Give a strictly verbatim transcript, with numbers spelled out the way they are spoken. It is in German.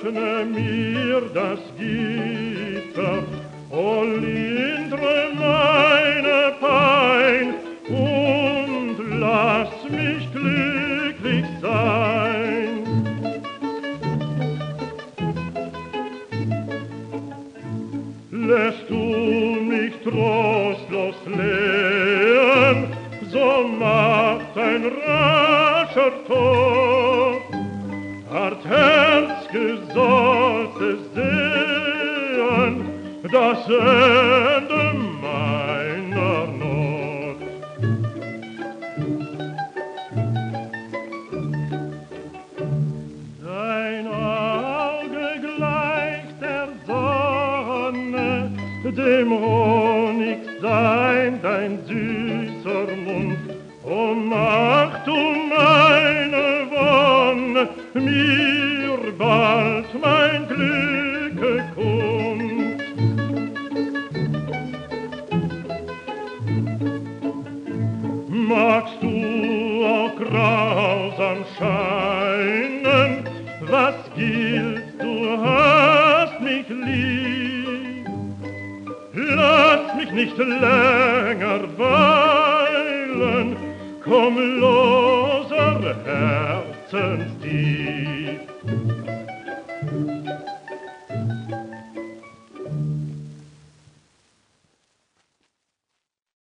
öffne mir das Gitter, o lindre meine Pein und lass mich glücklich sein. Lässt du mich trostlos lehen, so macht ein rascher Tod. Hart Herz gesollte sehen, das Ende meiner Not. Dein Auge gleicht der Sonne, dem Honig sein dein süßer Mund. O mach du meine Wonne mir bald mein Glücke kund. Magst du auch grausam scheinen, was gilt, du hast mich lieb. Lass mich nicht länger weilen, komm loser Herzensdieb.